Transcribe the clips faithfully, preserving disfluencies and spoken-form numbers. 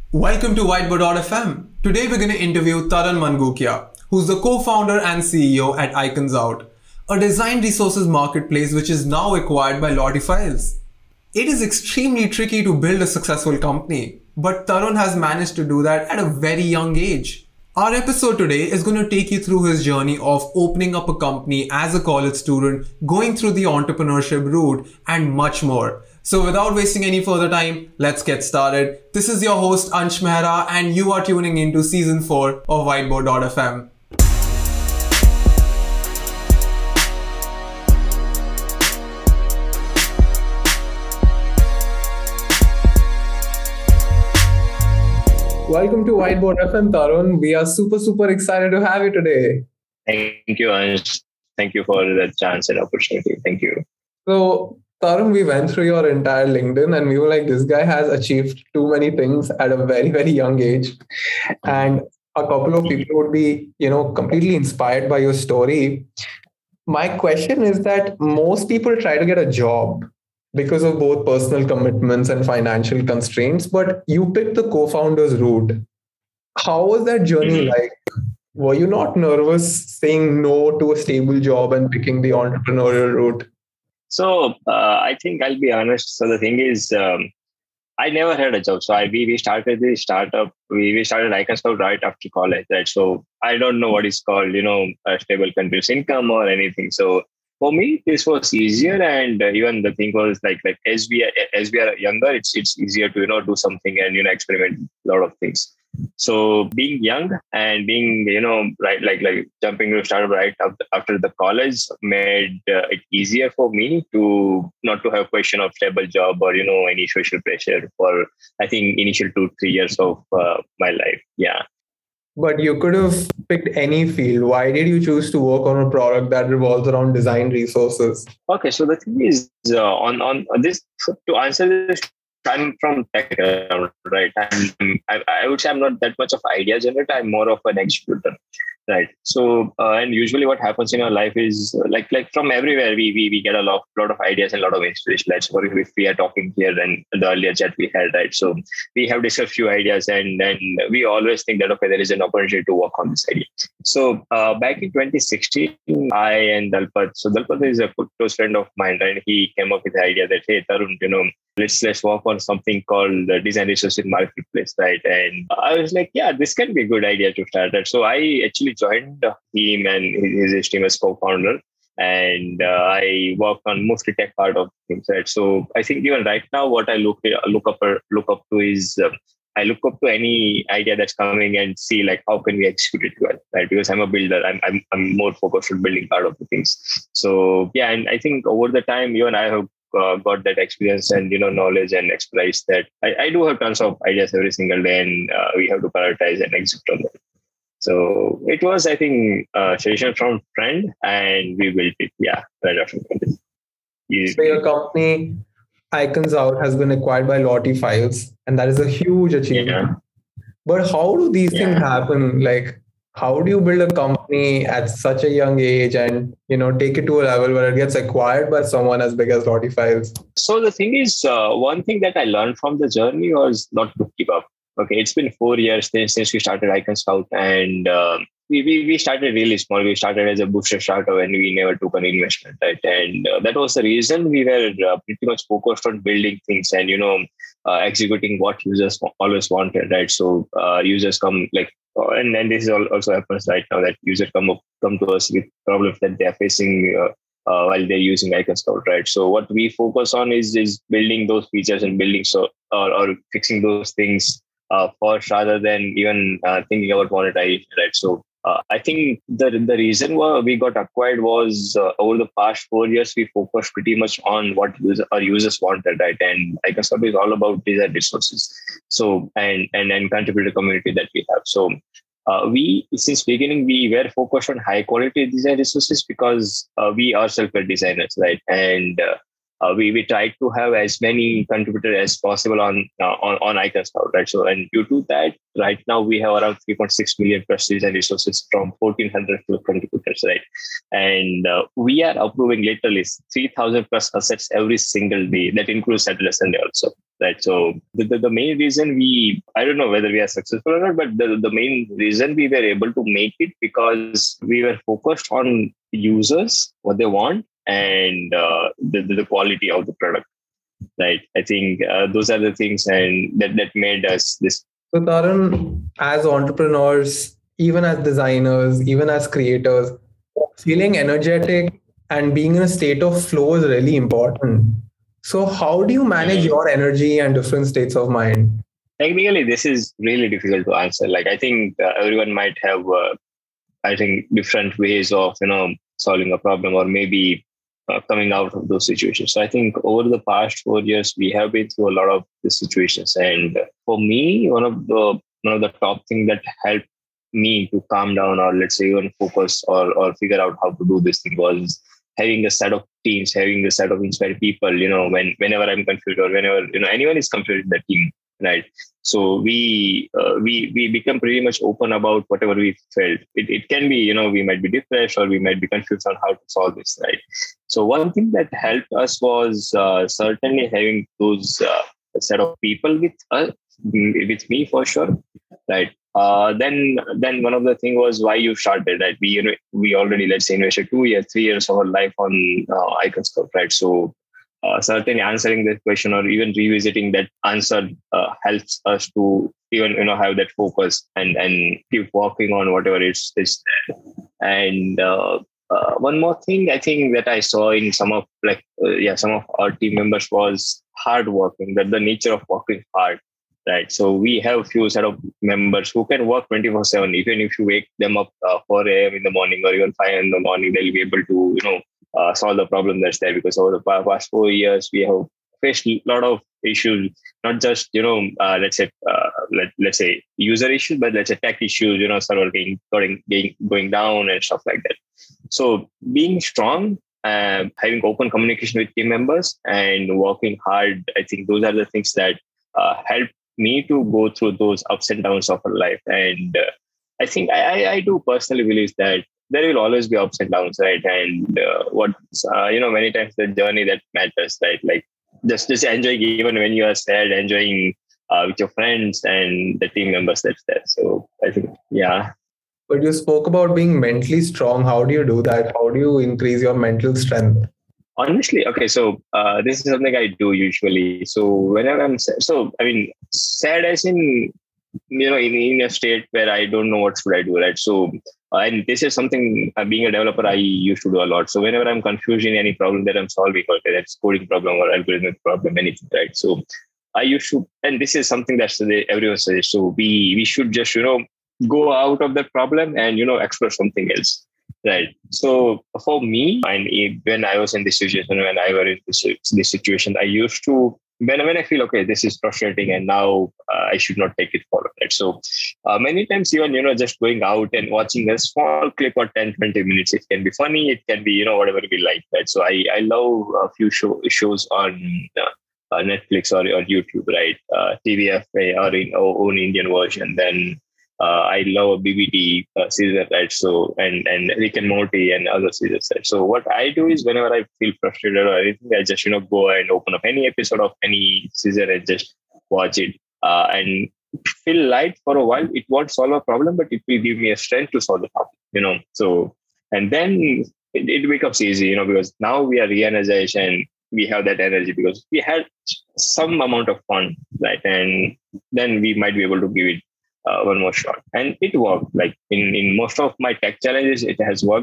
Welcome to Whiteboard dot F M. Today we're going to interview Tarun Mangukia, who's the co-founder and C E O at Icons Out, a design resources marketplace which is now acquired by Lottie Files. It is extremely tricky to build a successful company, but Tarun has managed to do that at a very young age. Our episode today is going to take you through his journey of opening up a company as a college student, going through the entrepreneurship route, and much more. So without wasting any further time, let's get started. This is your host Ansh Mehra and you are tuning into season four of Whiteboard dot F M. Welcome to Whiteboard F M, Tarun. We are super, super excited to have you today. Thank you, Ansh. Thank you for the chance and opportunity. Thank you. So, Tarun, we went through your entire LinkedIn and we were like, this guy has achieved too many things at a very, very young age. And a couple of people would be, you know, completely inspired by your story. My question is that most people try to get a job because of both personal commitments and financial constraints, but you picked the co-founder's route. How was that journey like? Were you not nervous saying no to a stable job and picking the entrepreneurial route? So uh, I think I'll be honest. So the thing is, um, I never had a job. So I we, we started the startup. We, we started Icons Out right after college, right? So I don't know what is called, you know, a stable continuous income or anything. So for me, this was easier, and uh, even the thing was like like as we are, as we are younger, it's it's easier to you know do something and you know experiment a lot of things. So being young and being you know right like like jumping to startup right after, after the college made uh, it easier for me to not to have question of stable job or you know any social pressure for I think initial two three years of uh, my life. Yeah. But you could have picked any field. Why did you choose to work on a product that revolves around design resources? Okay, so the thing is, uh, on on this to answer this, I'm from tech background, right? I'm, I, I would say I'm not that much of idea generator. I'm more of an executor, right? So, uh, and usually what happens in our life is uh, like like from everywhere we we, we get a lot lot of ideas and a lot of inspiration. Let's for if we are talking here and the earlier chat we had, right? So we have discussed few ideas and then we always think that okay, there is an opportunity to work on this idea. So uh, back in twenty sixteen, I and Dalpat, so Dalpat is a close friend of mine, right? He came up with the idea that hey, Tarun, you know, let's let's work on something called the design resources marketplace, right? And I was like, yeah, this can be a good idea to start that. So I actually joined him and his, his team as co-founder, and uh, I worked on mostly tech part of things, right? So I think even right now, what I look look up look up to is. Uh, I look up to any idea that's coming and see like how can we execute it well, right? Because I'm a builder, I'm I'm, I'm more focused on building part of the things. So yeah, and I think over the time, you and I have uh, got that experience and you know knowledge and expertise that I, I do have tons of ideas every single day, and uh, we have to prioritize and execute on them. So it was, I think, uh, suggestion from friend, and we built it. Yeah, right after that. So your company Icons Out has been acquired by Lottie Files, and that is a huge achievement. Yeah. But how do these Yeah. things happen? Like, how do you build a company at such a young age and you know take it to a level where it gets acquired by someone as big as Lottie Files? So the thing is, uh, one thing that I learned from the journey was not to give up. Okay, it's been four years since, since we started Icons Out, and uh, we, we we started really small. We started as a bootstrap startup, and we never took an investment, right? And uh, that was the reason we were uh, pretty much focused on building things and you know uh, executing what users always wanted, right? So uh, users come like, uh, and and this is also happens right now that users come up come to us with problems that they are facing. Uh, uh, while they're using Icons Out, right? So what we focus on is is building those features and building so or, or fixing those things uh, first rather than even uh, thinking about monetization, right? So uh, I think the the reason why we got acquired was uh, over the past four years we focused pretty much on what user, our users wanted, right? And Icons Out is all about design resources, so and and and contributor community that we have. So uh, we since beginning we were focused on high quality design resources because uh, we ourselves are designers, right? And uh, uh, we we tried to have as many contributors as possible on uh, on on Icons Out, right? So and due to that, right now we have around three point six million plus design resources from fourteen hundred plus contributors, right? And uh, we are approving literally three thousand plus assets every single day. That includes Saturday, Sunday also, right? So the, the, the main reason we, I don't know whether we are successful or not, but the, the main reason we were able to make it because we were focused on users, what they want, and uh, the, the quality of the product. Right. I think uh, those are the things and that, that made us this. So Taran, as entrepreneurs, even as designers, even as creators, feeling energetic and being in a state of flow is really important. So how do you manage your energy and different states of mind? Technically, this is really difficult to answer. Like, I think uh, everyone might have, uh, I think, different ways of, you know, solving a problem or maybe Uh, coming out of those situations. So I think over the past four years, we have been through a lot of these situations. And for me, one of the one of the top things that helped me to calm down or let's say even focus or or figure out how to do this thing was having a set of teams, having a set of inspired people, you know, when whenever I'm confused or whenever, you know, anyone is confused in the team, right? So we uh, we we become pretty much open about whatever we felt. It it can be, you know, we might be depressed or we might be confused on how to solve this, right? So one thing that helped us was uh, certainly having those uh, set of people with us, with me for sure, right? Uh, then then one of the thing was why you started, right? We you know, we already let's say invested two years, three years of our life on uh, Iconscout, right? So. Uh, certainly answering that question or even revisiting that answer uh, helps us to even you know have that focus and and keep working on whatever it's is there. And uh, uh, one more thing I think that I saw in some of like uh, yeah some of our team members was hard working, that the nature of working hard, right? So we have few set of members who can work twenty-four seven. Even if you wake them up uh, four a.m. in the morning or even five in the morning, they'll be able to you know Uh, solve the problem that's there, because over the past four years we have faced a lot of issues, not just you know uh, let's say uh, let, let's say user issues, but let's say tech issues, you know server going going going down and stuff like that. So being strong, uh, having open communication with team members and working hard, I think those are the things that uh, help me to go through those ups and downs of our life. And uh, I think I, I do personally believe that there will always be ups and downs, right? And uh, what uh, you know, many times the journey that matters, right? Like just just enjoying even when you are sad, enjoying uh, with your friends and the team members that's there. So I think, yeah. But you spoke about being mentally strong. How do you do that? How do you increase your mental strength? Honestly, okay, so uh, this is something I do usually. So whenever I'm sad, so I mean, sad as in you know in, in a state where I don't know what should I do, right? So uh, and this is something uh, being a developer I used to do a lot. So whenever I'm confused in any problem that I'm solving, or that's coding problem or algorithmic problem, anything, right? So I used to, and this is something that everyone says. So we we should just you know go out of that problem and you know explore something else, right? So for me, and when I was in this situation, when I was in this, this situation, I used to. When, when I feel, okay, this is frustrating and now uh, I should not take it forward, right? So uh, many times even, you know, just going out and watching a small clip or ten, twenty minutes, it can be funny, it can be, you know, whatever we like, right? So I, I love a few show, shows on uh, uh, Netflix or, or YouTube, right? Uh, T V F or in our own Indian version. Then uh, I love B B T uh, season, right? So, and, and Rick and Morty and other seasons, right? So what I do is whenever I feel frustrated or anything, I just, you know, go and open up any episode of any season and just watch it uh, and feel light for a while. It won't solve a problem, but it will give me a strength to solve the problem, you know? So, and then it, it becomes easy, you know, because now we are re-energized and we have that energy because we had some amount of fun, right? And then we might be able to give it Uh, one more shot, and it worked. Like in, in most of my tech challenges, it has worked.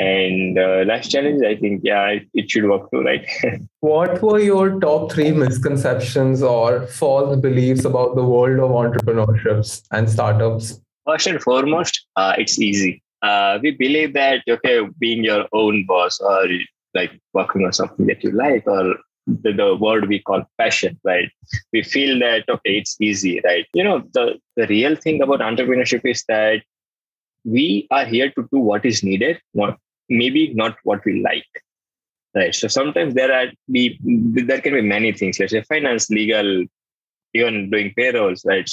And uh, last challenge, I think, yeah, it, it should work too, right? What were your top three misconceptions or false beliefs about the world of entrepreneurships and startups? First and foremost, uh, it's easy. Uh, we believe that okay, being your own boss or like working on something that you like, or The, the word we call passion, right? We feel that, okay, it's easy, right? You know, the, the real thing about entrepreneurship is that we are here to do what is needed, what, maybe not what we like, right? So sometimes there are, be, there can be many things, let's say finance, legal, even doing payrolls, right? So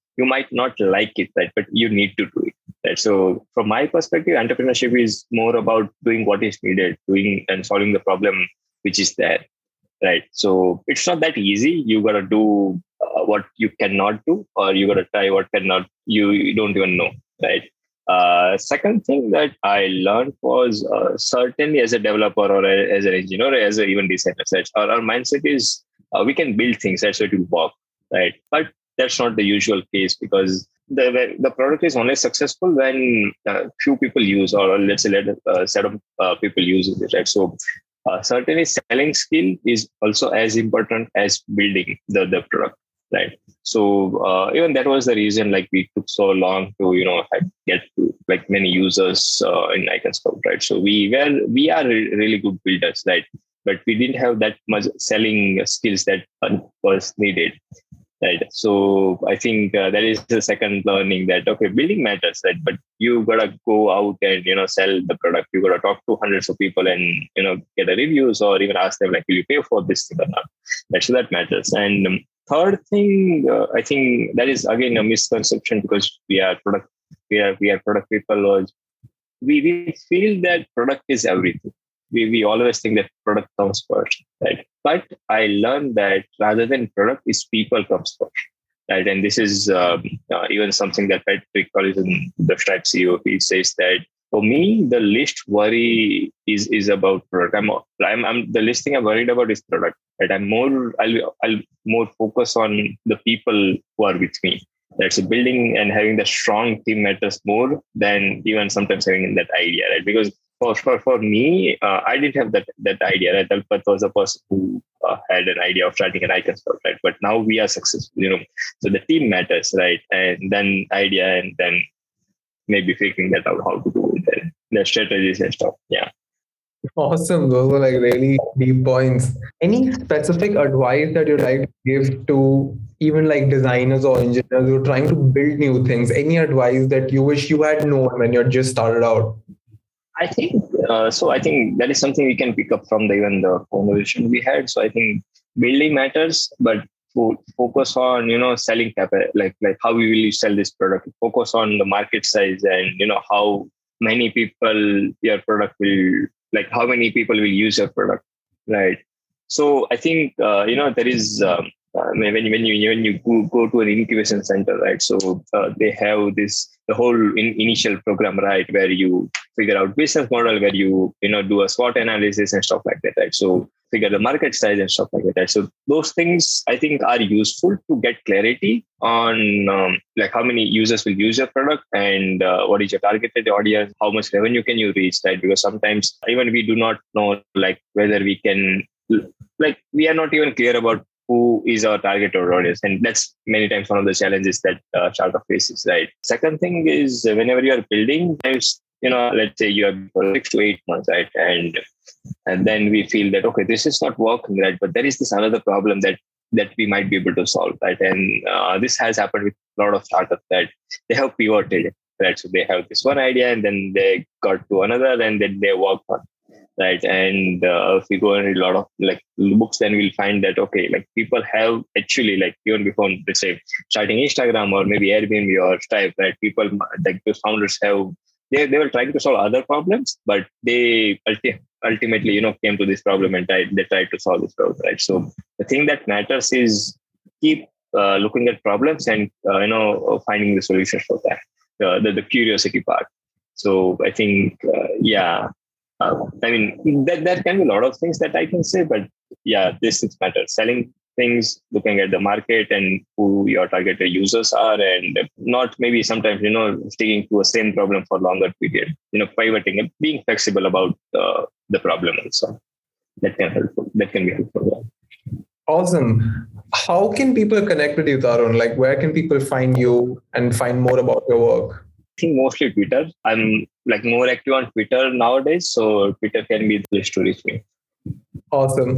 you might not like it, right? But you need to do it. Right. So from my perspective, entrepreneurship is more about doing what is needed, doing and solving the problem which is there. Right. So it's not that easy. You got to do uh, what you cannot do, or you got to try what cannot, you, you don't even know. Right. Uh, second thing that I learned was uh, certainly as a developer or a, as an engineer or as a even designer, right? our, our mindset is uh, we can build things, that's so it will work. Right. But that's not the usual case, because the the product is only successful when uh, few people use, or let's say let a set of uh, people use it, right? So uh, certainly selling skill is also as important as building the, the product, right? So uh, even that was the reason, like we took so long to, you know, get to like many users uh, in Iconscout, right? So we were, we are really good builders, right? But we didn't have that much selling skills that was needed. Right. So I think uh, that is the second learning, that, okay, building matters, right? But you got to go out and, you know, sell the product. You got to talk to hundreds of people and, you know, get a reviews, or even ask them, like, will you pay for this thing or not? Right. So that matters. And um, third thing, uh, I think that is again a misconception, because we are product, we are, we are product people. Or we, we feel that product is everything. We, we always think that product comes first, right? But I learned that rather than product, is people comes first, right? And this is um, uh, even something that Patrick Collison, the Stripe C E O, he says that for me, the least worry is is about product. I'm, I'm, I'm the least thing I'm worried about is product, right? I'm more, I'll, I'll more focus on the people who are with me. Right? So building and having the strong team matters more than even sometimes having that idea, right? Because For, for, for me, uh, I didn't have that that idea. Right? Dalpat was a person who uh, had an idea of starting an Iconscout, right? But now we are successful, you know. So the team matters, right? And then idea, and then maybe figuring that out how to do it, and the strategies and stuff. Yeah. Awesome. Those were like really deep points. Any specific advice that you'd like to give to even like designers or engineers who are trying to build new things? Any advice that you wish you had known when you just started out? I think uh, so. I think that is something we can pick up from the, even the conversation we had. So I think building matters, but fo- focus on, you know, selling cap- like like how we will sell this product. Focus on the market size, and, you know, how many people your product will, like how many people will use your product, right? So I think uh, you know there is. Um, Uh, when when you when you go, go to an incubation center, right? So uh, they have this the whole in, initial program, right, where you figure out business model, where you you know do a SWOT analysis and stuff like that, right? So figure the market size and stuff like that, right? So those things I think are useful to get clarity on um, like how many users will use your product, and uh, what is your targeted audience, how much revenue can you reach, right? Because sometimes even we do not know like whether we can, like we are not even clear about who is our target or audience. And that's many times one of the challenges that uh, startup faces, right? Second thing is uh, whenever you are building, you know, let's say you have for six to eight months, right? And and then we feel that, okay, this is not working, right? But there is this another problem that that we might be able to solve, right? And uh, this has happened with a lot of startups, that they have pivoted, right? So they have this one idea, and then they got to another, and then they work on, right? And uh, if we go and read a lot of like books, then we'll find that, okay, like people have actually, like even before, let's say, starting Instagram or maybe Airbnb or Stripe, right? People, like the founders have, they, they were trying to solve other problems, but they ulti- ultimately, you know, came to this problem and tried, they tried to solve this problem, right? So the thing that matters is keep uh, looking at problems and, uh, you know, finding the solutions for that, uh, the, the curiosity part. So I think, uh, yeah, Uh, I mean, that there can be a lot of things that I can say, but yeah, this is matter. Selling things, looking at the market and who your targeted users are, and not maybe sometimes, you know, sticking to a same problem for longer period, you know, pivoting and being flexible about uh, the problem also. That can help. That can be helpful. Awesome. How can people connect with you, Tarun? Like, where can people find you and find more about your work? I think mostly Twitter. I'm like more active on Twitter nowadays, so Twitter can be the place to reach me. Awesome.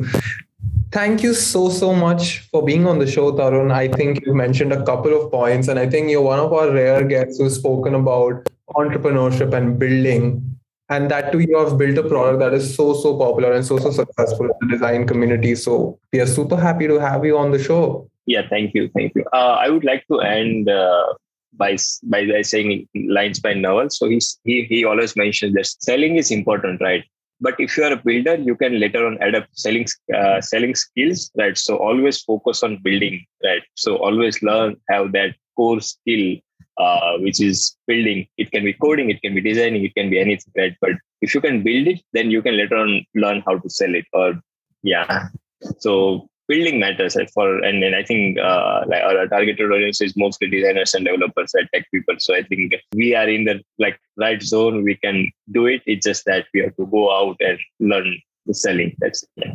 Thank you so, so much for being on the show, Tarun. I think you mentioned a couple of points, and I think you're one of our rare guests who's spoken about entrepreneurship and building. And that too, you have built a product that is so, so popular and so, so successful in the design community. So we are super happy to have you on the show. Yeah, thank you, thank you. Uh, I would like to end uh, by by by saying lines by Naval. So he's, he he always mentions that selling is important, right? But if you are a builder, you can later on add up selling uh, selling skills, right? So always focus on building, right? So always learn, have that core skill, uh, which is building. It can be coding, it can be designing, it can be anything, right? But if you can build it, then you can later on learn how to sell it. Or yeah, so building matters, right? For and then I think uh, like our targeted audience is mostly designers and developers and tech people. So I think we are in the like right zone. We can do it. It's just that we have to go out and learn the selling. That's it. Yeah.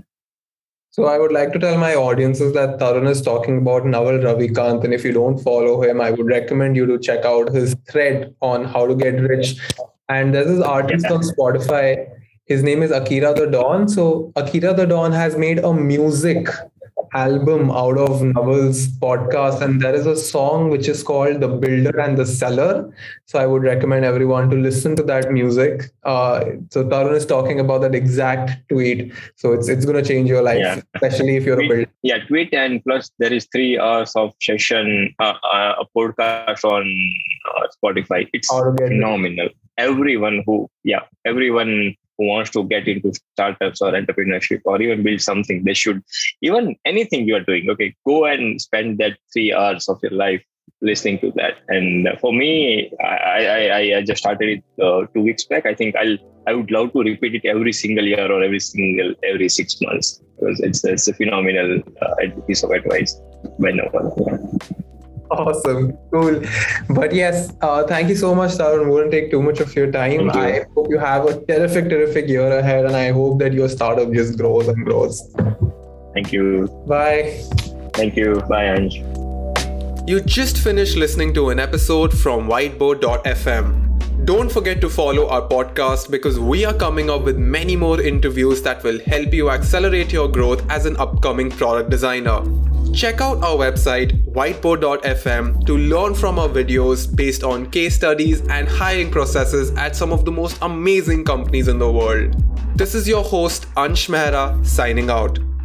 So I would like to tell my audiences that Tarun is talking about Naval Ravikant, and if you don't follow him, I would recommend you to check out his thread on how to get rich. And there's this artist yeah. on Spotify. His name is Akira the Don. So Akira the Don has made a music album out of Naval's podcast, and there is a song which is called The Builder and the Seller. So I would recommend everyone to listen to that music. Uh, so Tarun is talking about that exact tweet. So it's it's going to change your life, yeah. especially if you're tweet, a builder. Yeah, tweet, and plus there is three hours of session, uh, uh, a podcast on uh, Spotify. It's phenomenal. Everyone who, yeah, everyone who wants to get into startups or entrepreneurship or even build something, they should, even anything you are doing, okay, go and spend that three hours of your life listening to that. And for me, I I, I just started it uh, two weeks back. I think I'll I would love to repeat it every single year or every single every six months because it's it's a phenomenal uh, piece of advice by no one. Yeah. Awesome. Cool. But yes, uh, thank you so much, Tarun. We won't take too much of your time. I hope you have a terrific, terrific year ahead, and I hope that your startup just grows and grows. Thank you. Bye. Thank you. Bye, Anj. You just finished listening to an episode from whiteboard dot f m. Don't forget to follow our podcast because we are coming up with many more interviews that will help you accelerate your growth as an upcoming product designer. Check out our website whiteboard dot f m to learn from our videos based on case studies and hiring processes at some of the most amazing companies in the world. This is your host Ansh Mehra signing out.